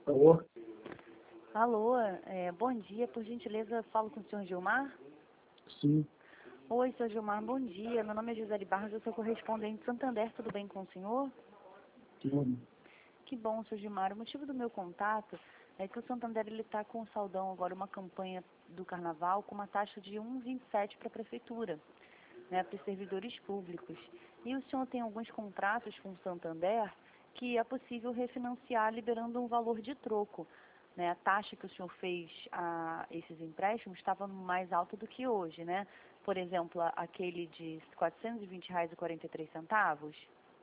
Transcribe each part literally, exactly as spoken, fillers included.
Alô? Alô, é, bom dia, por gentileza, falo com o senhor Gilmar? Sim, Oi, senhor Gilmar, bom dia, meu nome é Gisele Barros, eu sou correspondente de Santander, tudo bem com o senhor? tudo. Que bom, senhor Gilmar, o motivo do meu contato é que o Santander está com o saldão agora, uma campanha do Carnaval com uma taxa de um vírgula vinte e sete para a Prefeitura, né, para os servidores públicos. E o senhor tem alguns contratos com o Santander que é possível refinanciar liberando um valor de troco. Né, a taxa que o senhor fez a esses empréstimos estava mais alta do que hoje, né? Por exemplo, a- aquele de quatrocentos e vinte reais e quarenta e três centavos,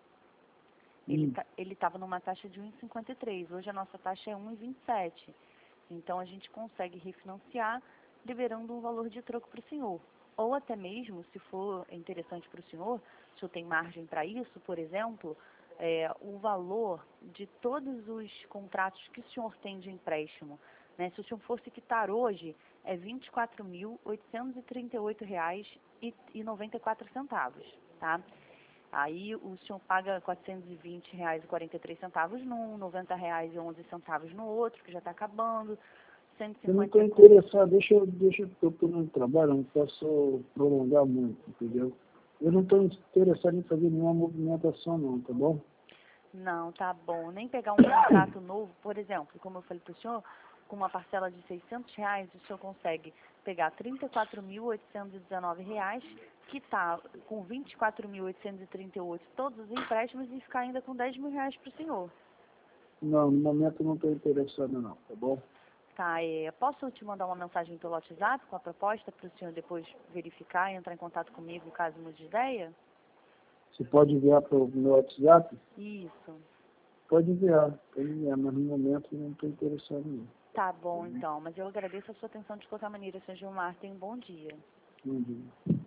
ele Hum, tá, ele estava numa taxa de um vírgula cinquenta e três. Hoje a nossa taxa é um vírgula vinte e sete. Então a gente consegue refinanciar liberando um valor de troco para o senhor. Ou até mesmo, se for interessante para o senhor, se o senhor tem margem para isso, por exemplo, é, o valor de todos os contratos que o senhor tem de empréstimo, né? Se o senhor fosse quitar hoje, é vinte e quatro mil oitocentos e trinta e oito reais e noventa e quatro centavos, tá? Aí o senhor paga quatrocentos e vinte reais e quarenta e três centavos num, noventa reais e onze centavos no outro, que já está acabando, cento e eu não cinquenta estou interessado, deixa, eu- deixa eu eu estou no trabalho, eu não posso prolongar muito, entendeu? Eu não estou interessado em fazer nenhuma movimentação não, tá bom? Não, tá bom. Nem pegar um contrato novo, por exemplo, como eu falei para o senhor, com uma parcela de seiscentos reais, o senhor consegue pegar trinta e quatro mil oitocentos e dezenove reais, que está com vinte e quatro mil oitocentos e trinta e oito todos os empréstimos e ficar ainda com dez mil reais para o senhor. Não, no momento eu não estou interessado não, tá bom? Tá, é, posso te mandar uma mensagem pelo WhatsApp com a proposta para o senhor depois verificar e entrar em contato comigo caso mude de ideia? Você pode enviar para o meu WhatsApp? Isso. Pode enviar, pode enviar, mas no momento eu não estou interessado não. Tá bom, então. Mas eu agradeço a sua atenção de qualquer maneira, senhor Gilmar. Tenha um bom dia. Bom dia.